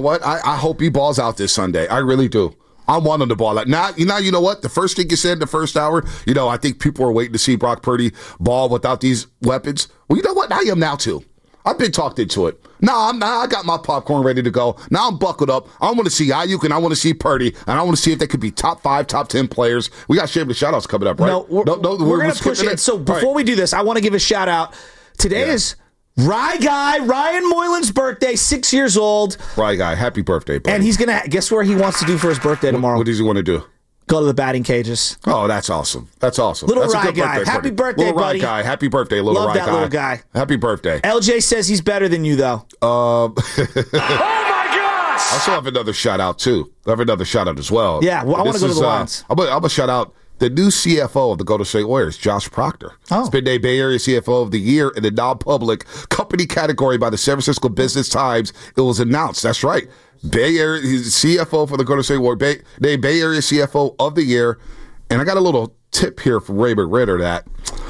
I hope he balls out this Sunday. I really do. I want him to ball out. Now, you know what? The first thing you said in the first hour, I think people are waiting to see Brock Purdy ball without these weapons. Well, you know what? I am now, too. I've been talked into it. I got my popcorn ready to go. Now I'm buckled up. I want to see Ayuk and I want to see Purdy, and I want to see if they could be top 5, top 10 players. We got shameless shout-outs coming up, right? No, we're going to push it. So before we do this, I want to give a shout-out. Today is Rye Guy, Ryan Moylan's birthday, 6 years old. Rye Guy, happy birthday, buddy. And he's going to, guess where he wants to do for his birthday tomorrow? What does he want to do? Go to the batting cages. Oh, that's awesome. That's awesome. Little that's Rye Guy. Happy birthday, little buddy. Rye Guy. Happy birthday, little Rye Guy. Love that little guy. Happy birthday. LJ says he's better than you, though. Oh, my gosh. I also have another shout-out, too. I have another shout-out as well. Yeah, well, I want to go to the lines. I'm going to shout out the new CFO of the Golden State Warriors, Josh Proctor. He's been named Bay Area CFO of the Year in the non-public company category by the San Francisco Business Times. It was announced. That's right. Bay Area, he's CFO for the Golden State Warriors, named Bay Area CFO of the Year. And I got a little tip here from Raymond Ritter that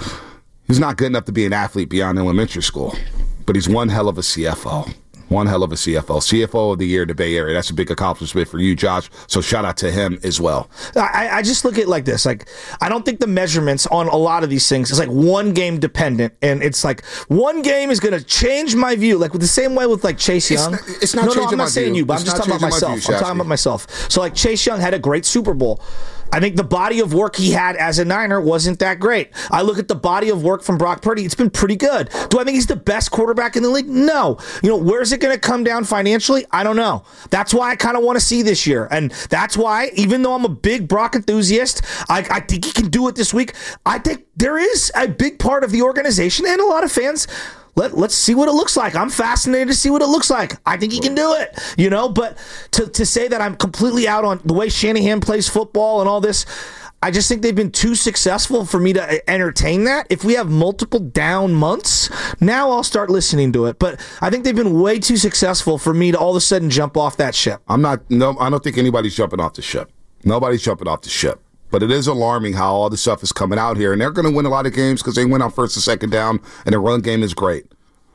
he's not good enough to be an athlete beyond elementary school, but he's one hell of a CFO. One hell of a CFO. CFO of the Year in the Bay Area. That's a big accomplishment for you, Josh. So shout out to him as well. I just look at it like this. I don't think the measurements on a lot of these things is one game dependent. And it's one game is going to change my view. With the same way with Chase Young. It's not changing my view. No, I'm not saying you, but I'm just talking about myself. I'm talking about myself. So Chase Young had a great Super Bowl. I think the body of work he had as a Niner wasn't that great. I look at the body of work from Brock Purdy. It's been pretty good. Do I think he's the best quarterback in the league? No. Where's it going to come down financially? I don't know. That's why I kind of want to see this year. And that's why, even though I'm a big Brock enthusiast, I think he can do it this week. I think there is a big part of the organization and a lot of fans. Let's see what it looks like. I'm fascinated to see what it looks like. I think he can do it, But to say that I'm completely out on the way Shanahan plays football and all this, I just think they've been too successful for me to entertain that. If we have multiple down months, now I'll start listening to it. But I think they've been way too successful for me to all of a sudden jump off that ship. I don't think anybody's jumping off the ship. Nobody's jumping off the ship. But it is alarming how all this stuff is coming out here. And they're going to win a lot of games because they win on first and second down, and the run game is great.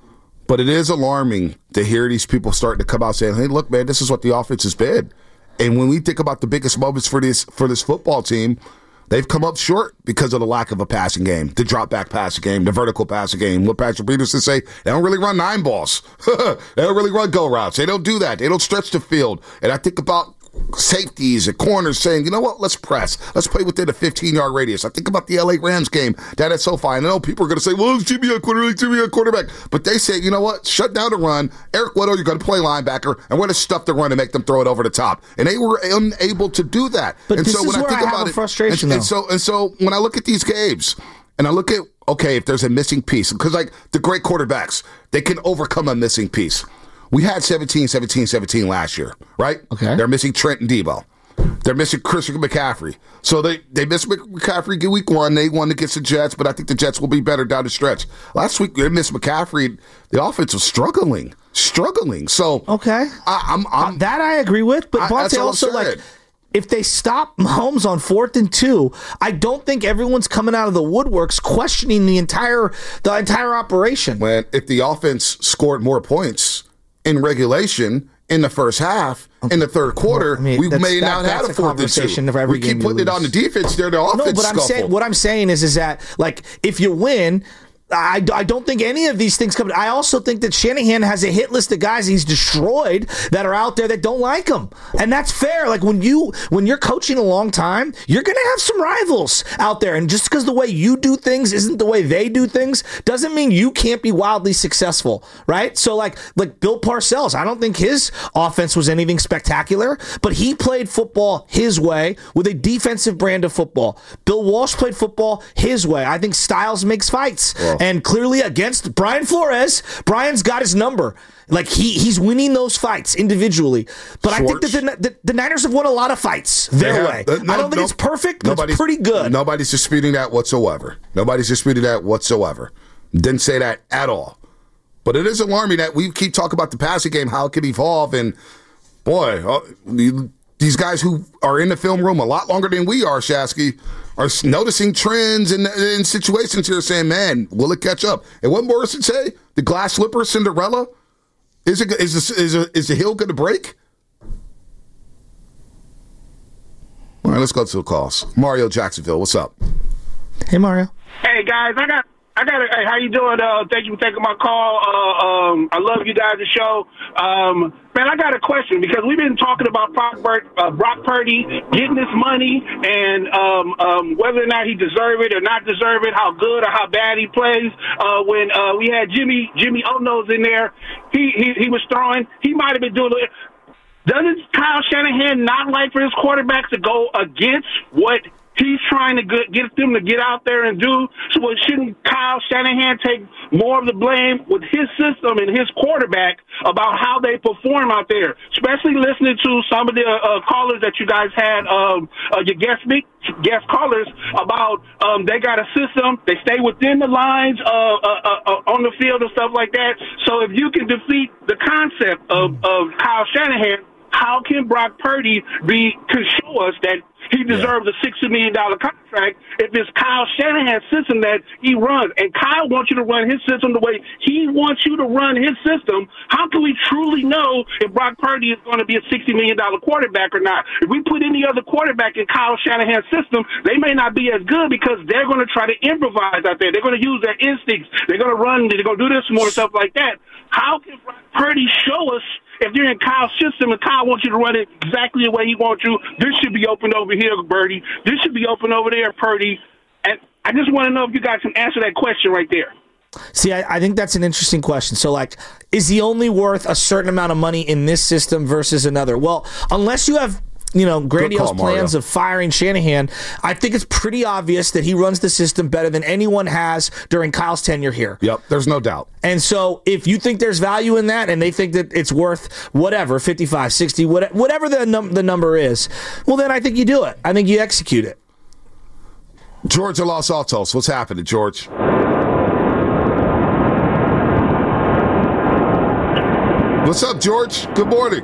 But it is alarming to hear these people starting to come out saying, hey, look, man, this is what the offense has been. And when we think about the biggest moments for this football team, they've come up short because of the lack of a passing game, the drop-back passing game, the vertical passing game. What Patrick Peterson say, they don't really run 9 balls. They don't really run go routes. They don't do that. They don't stretch the field. And I think about safeties and corners saying, you know what, let's press. Let's play within a 15-yard radius. I think about the LA Rams game down at SoFi. I know people are going to say, well, it's Jimmy on quarterback. But they say, you know what, shut down the run. Eric Weddle, you're going to play linebacker, and we're going to stuff the run and make them throw it over the top. And they were unable to do that. But this is where I have a frustration, though. And so when I look at these games, and I look at, okay, if there's a missing piece, because the great quarterbacks, they can overcome a missing piece. We had 17 last year, right? Okay. They're missing Trent and Debo. They're missing Christian McCaffrey. So they missed McCaffrey week 1. They won against the Jets, but I think the Jets will be better down the stretch. Last week, they missed McCaffrey. The offense was struggling. So, okay. That I agree with, but Bonte also, if they stop Mahomes on 4th and 2, I don't think everyone's coming out of the woodworks questioning the entire operation. If the offense scored more points, in regulation in the first half, in the third quarter, we may not have a 4th and 2. We keep putting it on the defense. They're the offense. No, but what I'm saying is that, like, if you win, I don't think any of these things come. I also think that Shanahan has a hit list of guys he's destroyed that are out there that don't like him, and that's fair. Like when you're coaching a long time, you're gonna have some rivals out there, and just because the way you do things isn't the way they do things doesn't mean you can't be wildly successful, right? So like Bill Parcells, I don't think his offense was anything spectacular, but he played football his way with a defensive brand of football. Bill Walsh played football his way. I think styles makes fights. Well, and clearly against Brian Flores, Brian's got his number. Like he's winning those fights individually. But Schwartz. I think that the Niners have won a lot of fights their way. I don't think it's perfect, but it's pretty good. Nobody's disputing that whatsoever. Didn't say that at all. But it is alarming that we keep talking about the passing game, how it can evolve. And, boy, these guys who are in the film room a lot longer than we are, Shasky, are noticing trends in situations here, saying, man, will it catch up? And what Morrison say? The glass slipper Cinderella? Is the hill going to break? All right, let's go to the calls. Mario Jacksonville, what's up? Hey, Mario. Hey, guys, I got hey, how you doing? Thank you for taking my call. I love you guys' show. Man, I got a question because we've been talking about Brock Purdy getting this money and whether or not he deserve it or not deserve it, how good or how bad he plays. When we had Jimmy O-Nose in there, he was throwing. He might have been doing it. Doesn't Kyle Shanahan not like for his quarterbacks to go against what he's trying to get them to get out there and do? So shouldn't Kyle Shanahan take more of the blame with his system and his quarterback about how they perform out there? Especially listening to some of the callers that you guys had, your guest callers, about they got a system, they stay within the lines on the field and stuff like that. So if you can defeat the concept of Kyle Shanahan, how can Brock Purdy can show us that he deserves a $60 million contract if it's Kyle Shanahan's system that he runs? And Kyle wants you to run his system the way he wants you to run his system. How can we truly know if Brock Purdy is going to be a $60 million quarterback or not? If we put any other quarterback in Kyle Shanahan's system, they may not be as good because they're going to try to improvise out there. They're going to use their instincts. They're going to run. They're going to do this more stuff like that. How can Brock Purdy show us if you're in Kyle's system and Kyle wants you to run it exactly the way he wants you? This should be open over here, Birdie. This should be open over there, Purdy. And I just want to know if you guys can answer that question right there. See, I think that's an interesting question. So, like, is he only worth a certain amount of money in this system versus another? Well, unless you have grandiose plans of firing Shanahan, I think it's pretty obvious that he runs the system better than anyone has during Kyle's tenure here. Yep, there's no doubt. And so if you think there's value in that and they think that it's worth whatever, 55, 60, whatever the number is, well, then I think you do it. I think you execute it. George of Los Altos, what's happening, George? What's up, George? Good morning.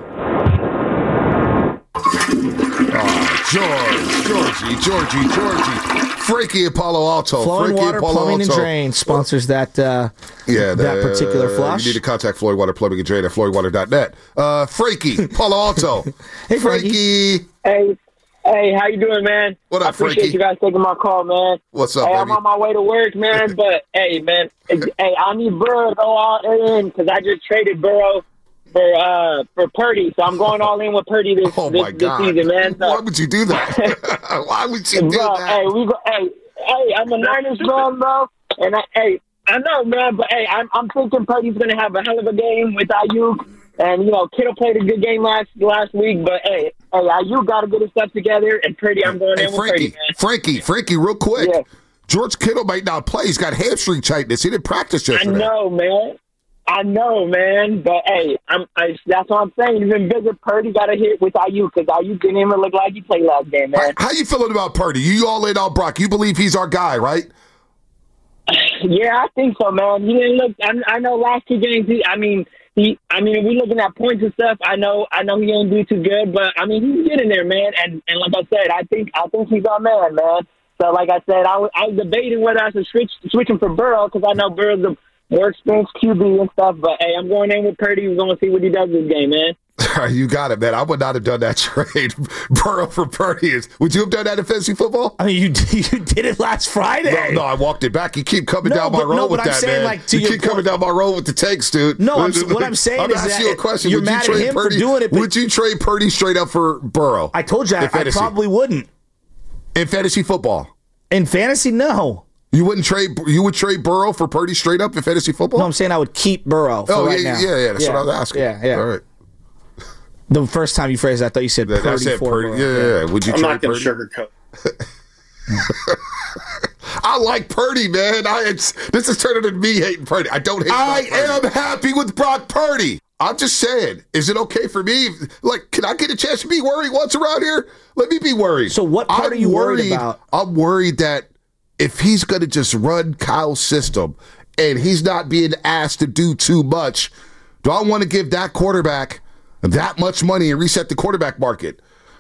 Georgie. Frankie at Palo Alto. Flowing Water Plumbing and Drain sponsors that particular flush. You need to contact Floyd Water Plumbing and Drain at floydwater.net. Frankie, Palo Alto. Hey, Frankie. Hey, how you doing, man? What up, Frankie? I appreciate you guys taking my call, man. What's up, baby? I'm on my way to work, man, but, hey, man, I need Burrow to go all in because I just traded Burrow for Purdy, so I'm going all in with Purdy this season, man. So, why would you do that? Why would you do that? Hey, I'm a Niners fan, bro, and I know, man, but I'm thinking Purdy's going to have a hell of a game with Ayuk, and Kittle played a good game last week, but Ayuk got to get his stuff together, and Purdy, I'm going in with Purdy, man. Frankie, real quick. Yeah. George Kittle might not play. He's got hamstring tightness. He didn't practice yesterday. I know, man, but that's what I'm saying. Even bigger, Purdy got a hit with Ayuk because Ayuk didn't even look like he played last game, man. How you feeling about Purdy? You all laid out Brock. You believe he's our guy, right? Yeah, I think so, man. He didn't look. I know last two games. If we're looking at points and stuff, I know he didn't do too good, but he's getting there, man. And like I said, I think he's our man. So like I said, I was debating whether I should switch him for Burrow because I know Burrow's more experienced QB and stuff. But, hey, I'm going in with Purdy. We're going to see what he does this game, man. You got it, man. I would not have done that trade. Burrow for Purdy. Would you have done that in fantasy football? I mean, you did it last Friday. No, I walked it back. You keep coming down my road with that, man. Like, you keep coming down my road with the takes, dude. No, what I'm saying is that you a question. You're mad at him Purdy, for doing it. Would you trade Purdy straight up for Burrow? I told you I probably wouldn't. In fantasy football? In fantasy, no. You would trade Burrow for Purdy straight up in fantasy football? No, I'm saying I would keep Burrow for right now. Yeah. That's what I was asking. Yeah. All right. The first time you phrased that, I thought you said Purdy. I said for Purdy. Burrow. Yeah. Would you I'm trade not going Purdy? to sugarcoat. I like Purdy, man. This is turning into me hating Purdy. I don't hate Brock Purdy. I am happy with Brock Purdy. I'm just saying, is it okay for me? Like, can I get a chance to be worried once around here? Let me be worried. So what part are you worried about? I'm worried that if he's going to just run Kyle's system and he's not being asked to do too much, do I want to give that quarterback that much money and reset the quarterback market?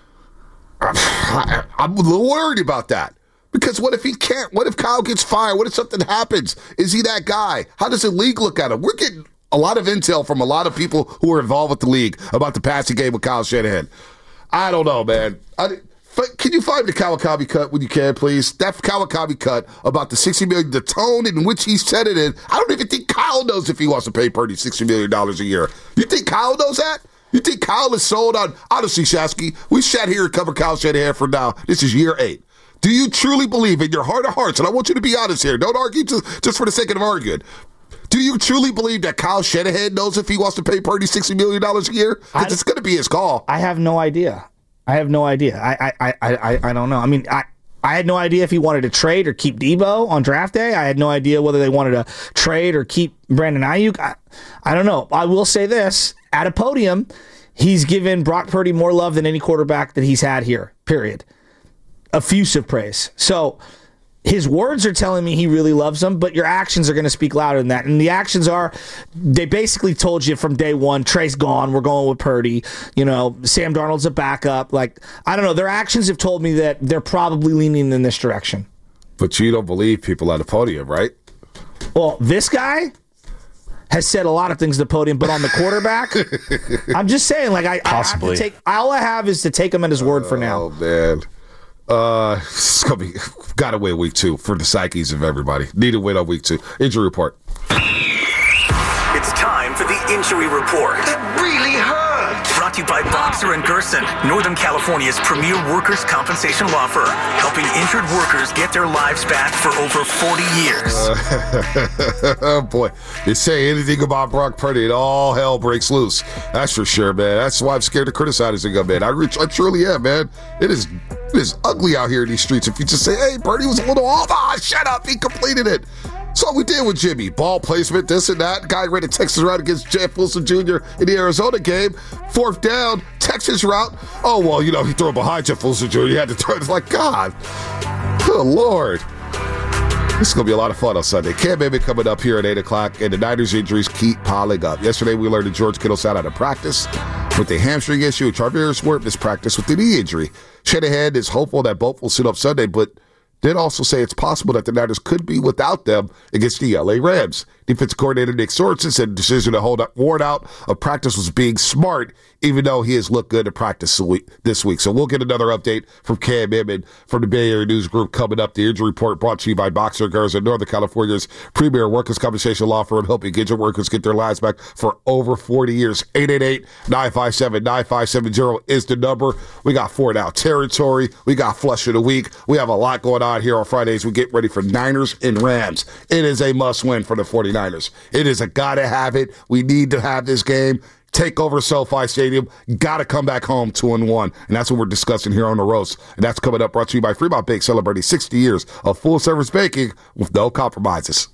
I'm a little worried about that. Because what if he can't? What if Kyle gets fired? What if something happens? Is he that guy? How does the league look at him? We're getting a lot of intel from a lot of people who are involved with the league about the passing game with Kyle Shanahan. I don't know, man. Can you find the Kawakabe cut when you can, please? That Kawakabe cut about the $60 million, the tone in which he said it in. I don't even think Kyle knows if he wants to pay Purdy $60 million a year. You think Kyle knows that? You think Kyle is sold on? Honestly, Shasky, we sat here and covered Kyle Shanahan for now. This is year 8. Do you truly believe in your heart of hearts, and I want you to be honest here, don't argue just for the sake of arguing, do you truly believe that Kyle Shanahan knows if he wants to pay Purdy $60 million a year? Because it's going to be his call. I have no idea. I don't know. I mean, I had no idea if he wanted to trade or keep Debo on draft day. I had no idea whether they wanted to trade or keep Brandon Ayuk. I don't know. I will say this. At a podium, he's given Brock Purdy more love than any quarterback that he's had here, period. Effusive praise. So his words are telling me he really loves him, but your actions are going to speak louder than that. And the actions are, they basically told you from day one, Trey's gone, we're going with Purdy. You know, Sam Darnold's a backup. Like, I don't know. Their actions have told me that they're probably leaning in this direction. But you don't believe people at the podium, right? Well, this guy has said a lot of things at the podium, but on the quarterback, I'm just saying, like, I have to take, all I have is to take him at his word for now. Oh, man. It's gonna be gotta win week 2 for the psyches of everybody. Need to win on week 2. Injury report. It's time for the injury report. That really hurt. Brought to you by Boxer and Gerson, Northern California's premier workers' compensation law firm, helping injured workers get their lives back for over 40 years. Oh boy, you say anything about Brock Purdy, and all hell breaks loose. That's for sure, man. That's why I'm scared to criticize him, man. I truly am, man. It is ugly out here in these streets. If you just say, hey, Purdy was a little off, shut up, he completed it. That's all we did with Jimmy. Ball placement, this and that. Guy ran a Texas route against Jeff Wilson Jr. in the Arizona game. 4th down, Texas route. Oh, well, you know, he threw it behind Jeff Wilson Jr. He had to throw it. It's like, God. Good Lord. This is going to be a lot of fun on Sunday. Cam Newton coming up here at 8 o'clock, and the Niners injuries keep piling up. Yesterday, we learned that George Kittle sat out of practice with a hamstring issue. Travis Worth missed practice with the knee injury. Shanahan is hopeful that both will suit up Sunday, but did also say it's possible that the Niners could be without them against the LA Rams. Defensive coordinator Nick Sorensen said the decision to hold Ward out of practice was being smart, even though he has looked good at practice this week. So we'll get another update from Cam Newton from the Bay Area News Group coming up. The injury report brought to you by Boxer Gerson, Northern California's premier workers' compensation law firm, helping injured workers get their lives back for over 40 years. 888-957-9570 is the number. We got 4-down territory. We got flush of the week. We have a lot going on here on Fridays. We get ready for Niners and Rams. It is a must-win for the 49ers. It is a gotta have it. We need to have this game. Take over SoFi Stadium. Gotta come back home 2-1. And that's what we're discussing here on The Roast. And that's coming up, brought to you by Fremont Bake, celebrating 60 years of full-service baking with no compromises.